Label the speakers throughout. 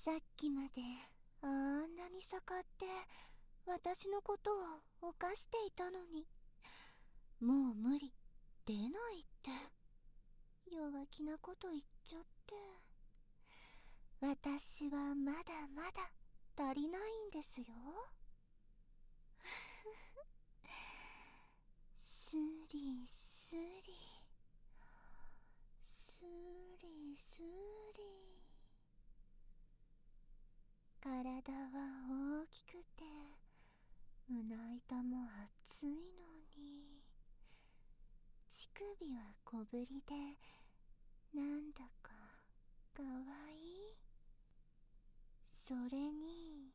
Speaker 1: さっきまであんなに盛って私のことを犯していたのに、もう無理、出ないって弱気なこと言っちゃって。私はまだまだ足りないんですよ。スリスリスリスリ。体は大きくて胸板も厚いのに、乳首は小ぶりでなんだかかわいい。それに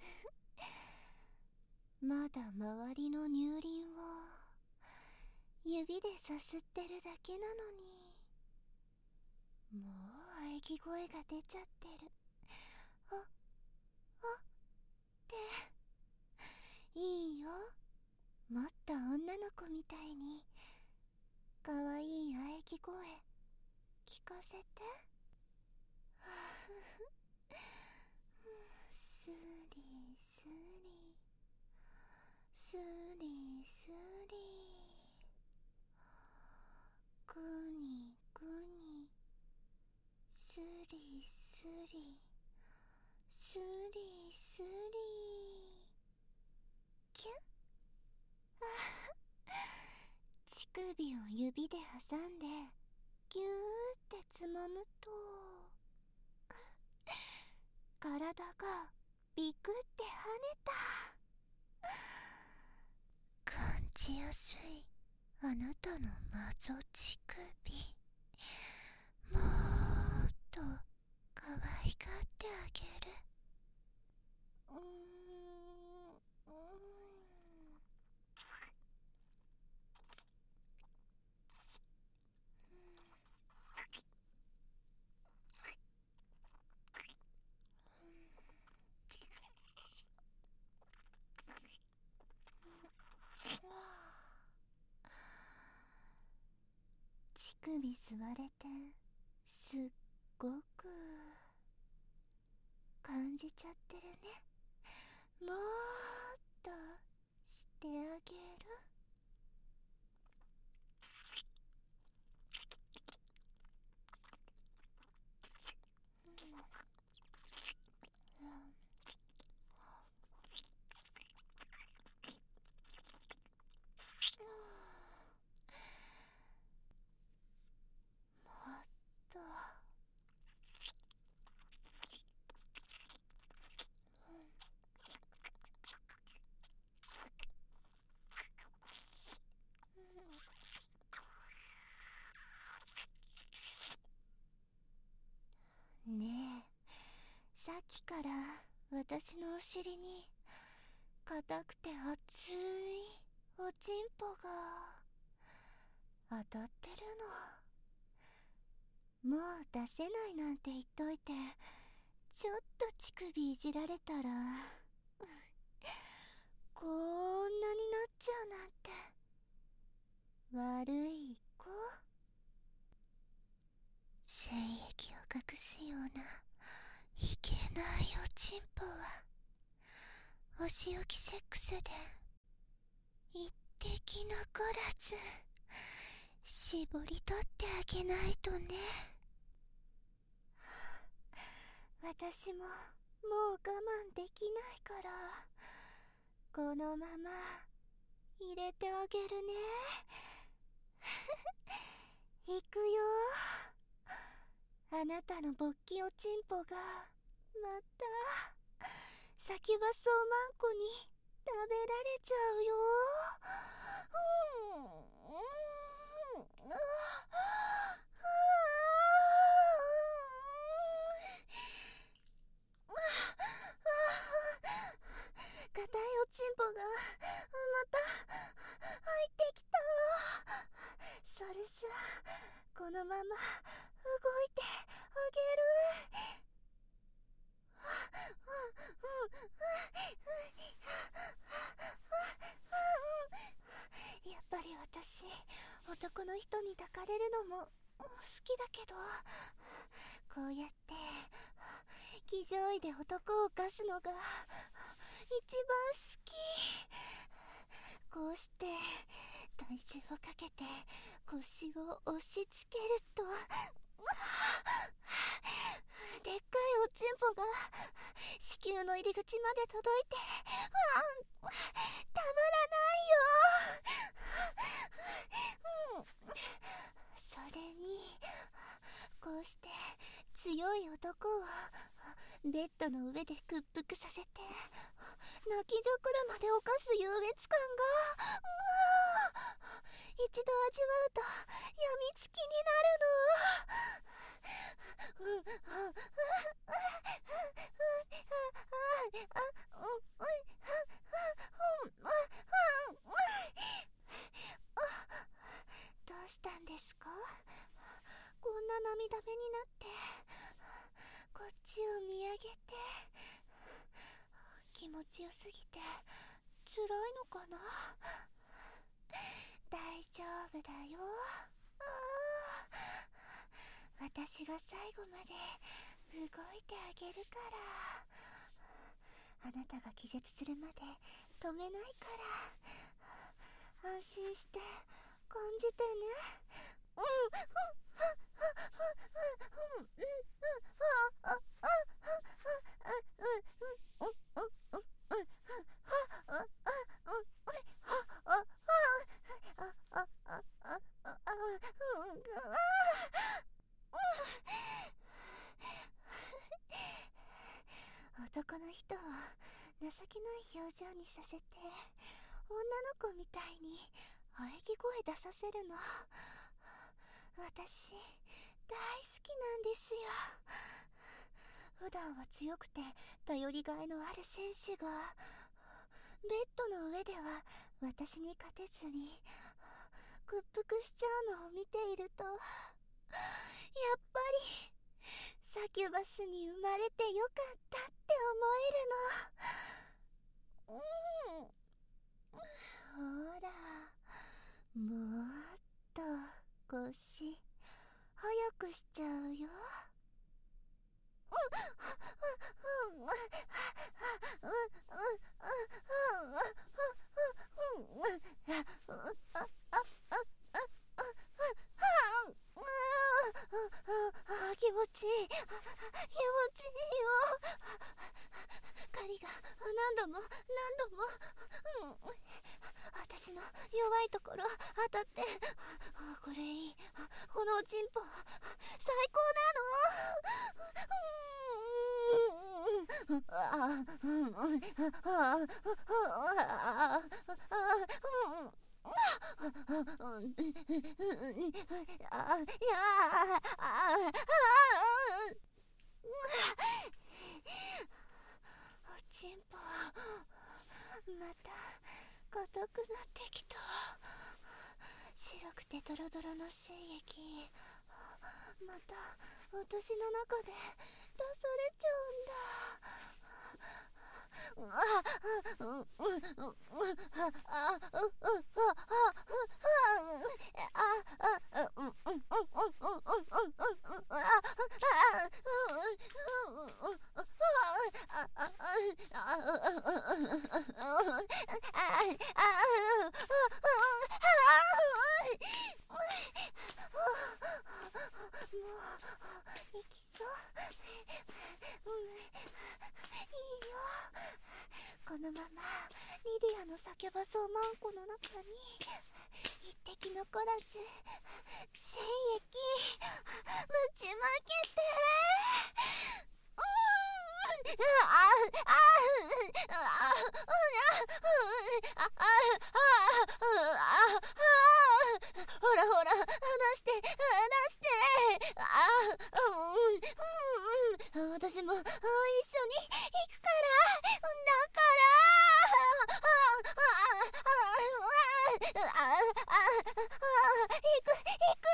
Speaker 1: まだ周りの乳輪を指でさすってるだけなのに、もう喘ぎ声が出ちゃってる。あっていいよ、もっと女の子みたいにかわいい喘ぎ声聞かせて。スリスリスリスリ、グニグニ、スリスリスリスリ、キュッ。乳首を指で挟んでギューってつまむと、体がビクって跳ねた。感じやすいあなたの謎乳首、もっと可愛がってあげる。乳首吸われてすっごく感じちゃってるね。もっとしてあげる。もっと。ねえ、さっきから私のお尻に硬くて熱いおちんぽが当たってるの。もう出せないなんて言っといて、ちょっと乳首いじられたらこんなになっちゃうなんて。悪い子。精液を隠すようないけないおちんぽはお仕置きセックスで一滴残らず絞り取ってあげないとね。私ももう我慢できないから、このまま入れてあげるね。いくよ。あなたの勃起おちんぽがまた先はそうまんこに食べられちゃうよ。硬いおちんぽがまた入ってきた。それさ、このまま動いてあげる。やっぱり私、男の人に抱かれるのも好きだけど、こうやって気上位で男を犯すのが一番好き。こうして体重をかけて腰を押し付けると、でっかいおちんぽが子宮の入り口まで届いて、たまらないよ。それにこうして強い男をベッドの上で屈服させて泣きじょくろまで犯す優越感が、一度味わうとやみつきになるの。どうしたんですか？こんな涙目になってこっちを見上げて。気持ちよすぎて辛いのかな？大丈夫だよ。私が最後まで動いてあげるから。あなたが気絶するまで止めないから、安心して感じてね。男の人を情けない表情にさせて、女の子みたいに喘ぎ声出させるの、私大好きなんですよ。普段は強くて頼りがいのある戦士がベッドの上では私に勝てずに屈服しちゃうのを見ていると、やっぱりサキュバスに生まれてよかったって思えるの。ほら、もっと腰早くしちゃうよ。気持ちいい、気持ちいいよ。針が何度も私の弱いところ当たって、これいい、このおちんぽ最高なの。おちんぽまた硬くなってきた。白くてドロドロの精液、また私の中で出されちゃうんだ。もう行きそう。いいよ。このままリディアの叫ばそうマンコの中に一滴残らず精液ぶちまけて。ほらほら、出して出して。私も一緒に行くから。だ行く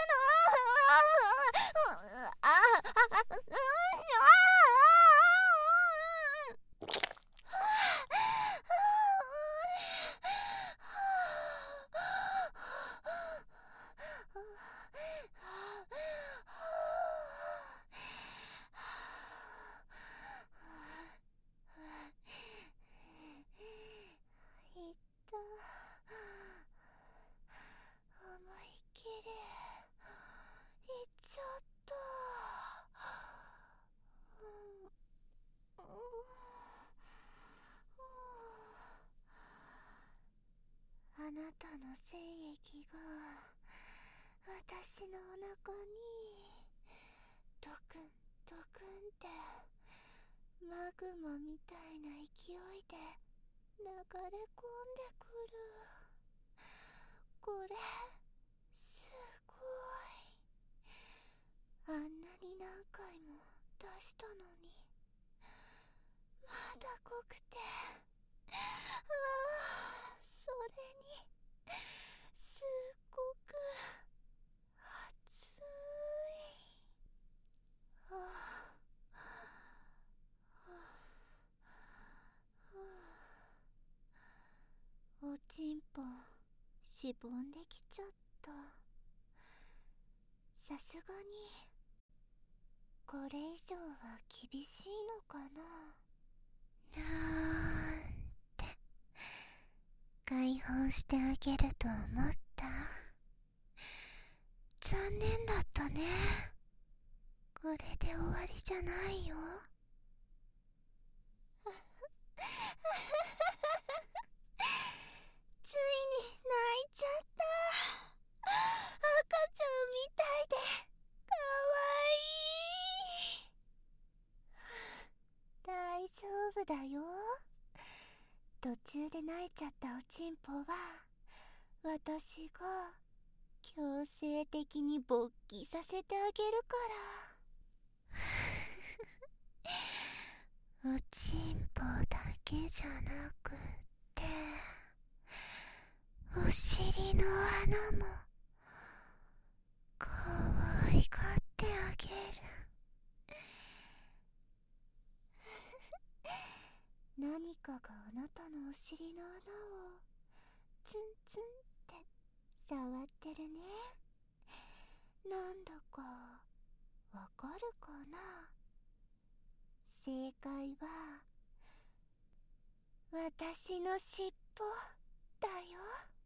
Speaker 1: 私のお腹にドクンドクンってマグマみたいな勢いで流れ込んでくる。これすごい。あんなに何回も出したのにまだ濃くて、それにすっごく熱い。おちんぽしぼんできちゃった。さすがにこれ以上は厳しいのかな。なんて解放してあげると思った。残念だったね。これで終わりじゃないよ。ついに泣いちゃった。赤ちゃんみたいでかわいい。大丈夫だよ。途中で泣いちゃったおちんぽは私が強制的に勃起させてあげるから。おちんぽだけじゃなくてお尻の穴もかわいがってあげる。何かがあなたのお尻の穴をツンツンって触ってるね。なんだかわかるかな。正解は私の尻尾だよ。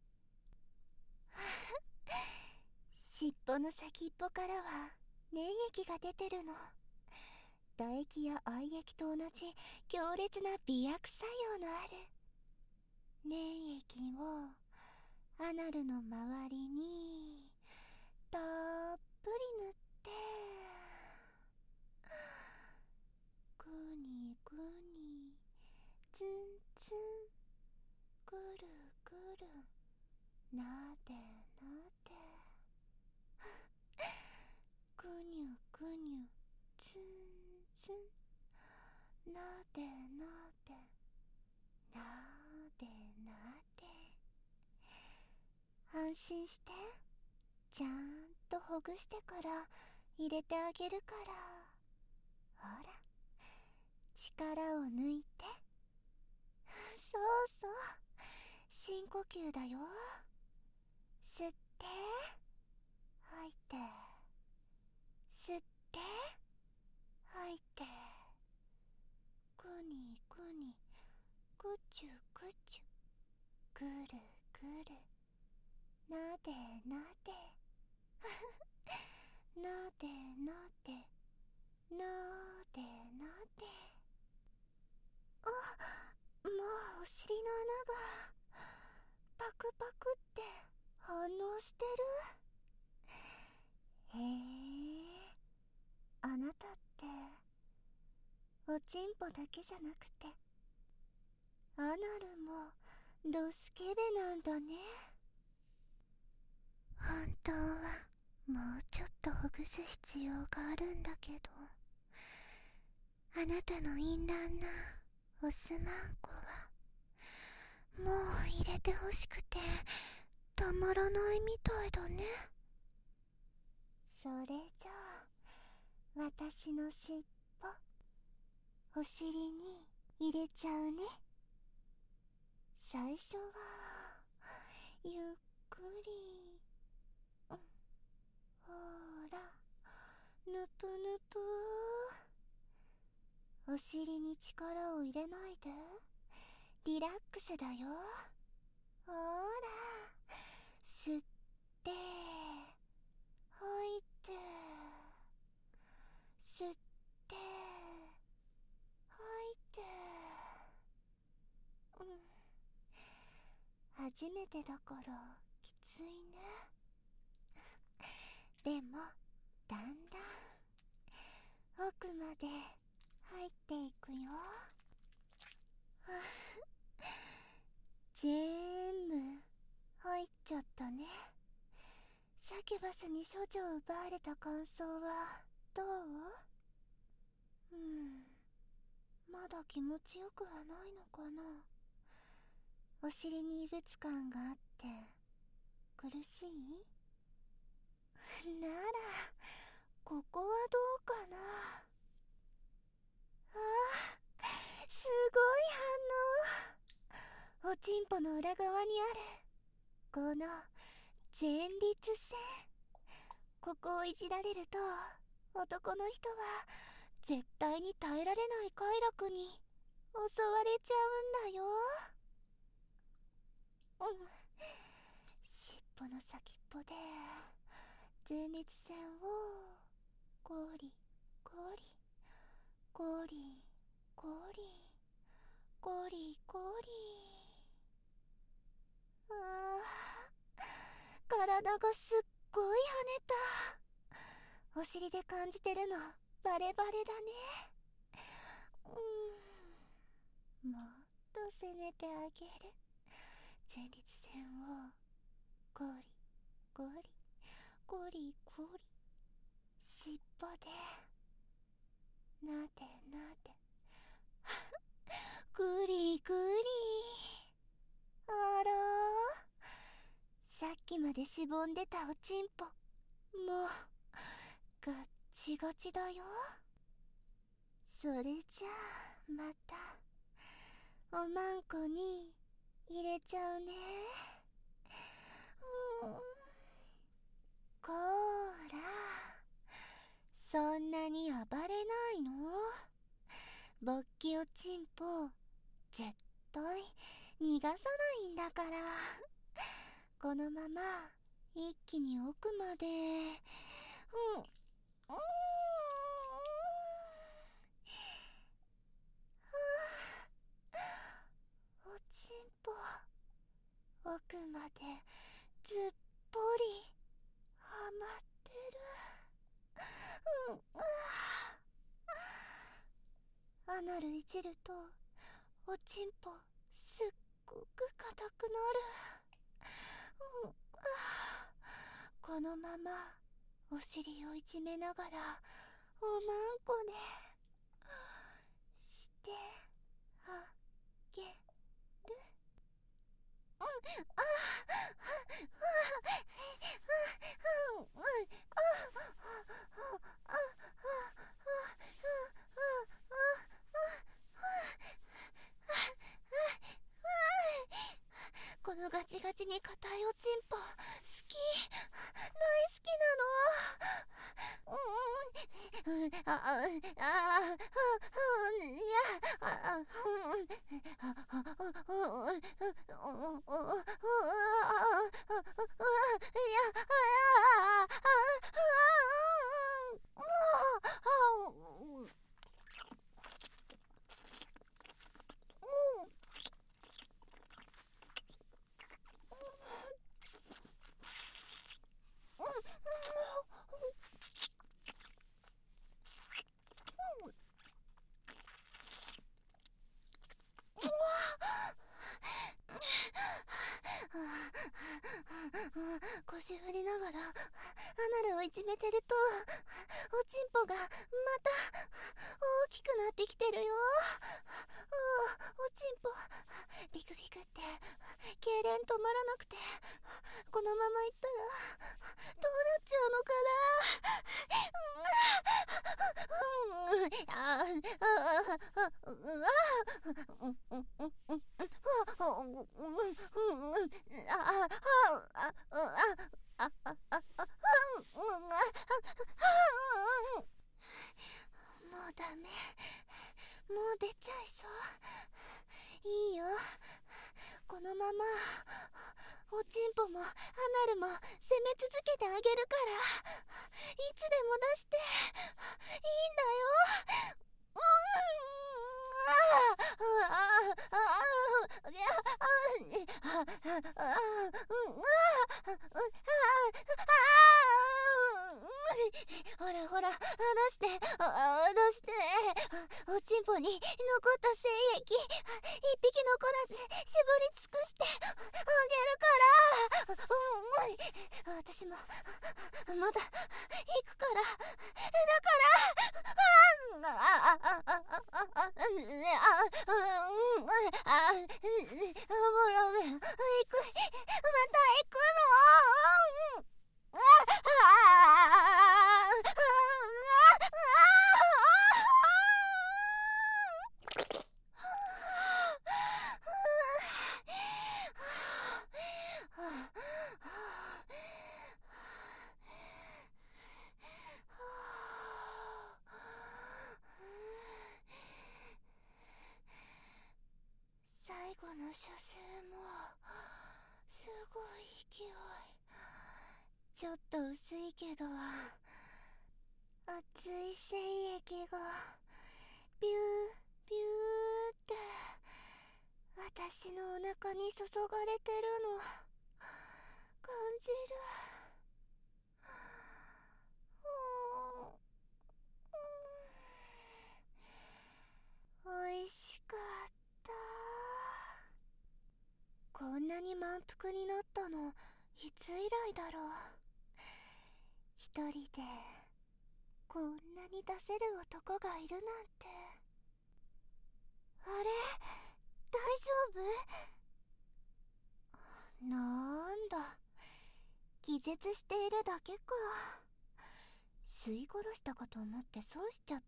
Speaker 1: 尻尾の先っぽからは粘液が出てるの。唾液や愛液と同じ強烈な美薬作用のある粘液をアナルの周りにたっぷり塗って、グニグニツンツンぐるぐるなでなでぐにゅぐにゅツンツンなでなでなでなで。安心して、ちゃんとほぐしてから入れてあげるから。ほら、力を抜いて。そうそう、深呼吸だよ。吸って吐いて、吸って吐いて、ぐにぐにぐちゅぐちゅぐるぐるなでなでなでなでなでなで。あ、もうお尻の穴がパクパクって反応してる。へえ、あなたっておちんぽだけじゃなくてアナルもドスケベなんだね。本当はもうちょっとほぐす必要があるんだけど、あなたの淫乱なオスマンコはもう入れてほしくてたまらないみたいだね。それじゃあ私の尻尾お尻に入れちゃうね。最初はゆっくり、ほらぬぷぬぷ。お尻に力を入れないで、リラックスだよ。ほら、吸って吐いて、吸って吐いて。初めてだからきついね。 でもだんだん奥まで入っていくよ。全部入っちゃったね。サキュバスに処女を奪われた感想はどう？まだ気持ちよくはないのかな。お尻に異物感があって苦しい？ならここはどうかな。すごい反応。おちんぽの裏側にあるこの前立腺、ここをいじられると男の人は絶対に耐えられない快楽に襲われちゃうんだよ。尻尾の先っぽで前立腺をゴリゴリゴリゴリゴリゴリ。体がすっごい跳ねた。お尻で感じてるのバレバレだね。もっと攻めてあげる。前立腺をゴリゴリゴリゴリ、尻尾でなでなでグリグリ。あら、さっきまでしぼんでたおちんぽもうガッチガチだよ。それじゃあまたおまんこに入れちゃうね。こーら、そんなに暴れないの？勃起おちんぽ絶対逃がさないんだから。このまま一気に奥までおちんぽ奥までずっぽりはまってる。アナルいじるとおちんぽすっごく硬くなる。このままお尻をいじめながらおまんこでしてあげる。このガチガチに硬いおちんぽ好き、大好きなの。腰振りながらアナルをいじめてるとおちんぽがまた大きくなってきてるよ。おちんぽビクビクって痙攣止まらなくて、このままいったらどうなっちゃうのかもうダメ、もう出ちゃいそう。いいよ、このままおちんぽもアナルも攻め続けてあげるから、いつでも出していいんだよ。 どうして。おちんぽに残った精液一匹残らず絞り尽くしてあげるから。私もまだ行くから。だもらう。行く。また行くの。最後の射精もすごい勢い。ちょっと薄いけど熱い精液がビュービューって私のお腹に注がれてるの感じる。おいしかった。こんなに満腹になったのいつ以来だろう。一人でこんなに出せる男がいるなんて。あれ、大丈夫？なんだ、気絶しているだけか。吸い殺したかと思って損しちゃった。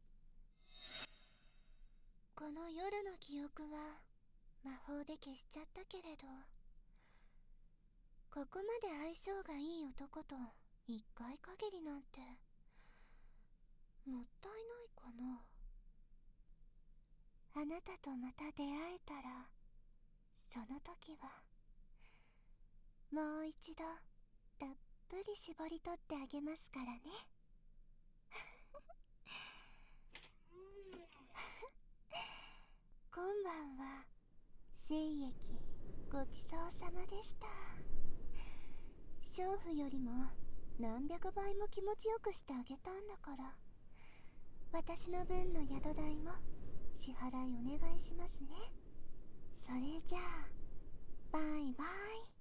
Speaker 1: この夜の記憶は魔法で消しちゃったけれど、ここまで相性がいい男と一回限りなんてもったいないかな。あなたとまた出会えたら、その時はもう一度たっぷり絞り取ってあげますからね。今晩は精液ごちそうさまでした。娼婦よりも何百倍も気持ちよくしてあげたんだから、私の分の宿代も支払いお願いしますね。それじゃあバイバイ。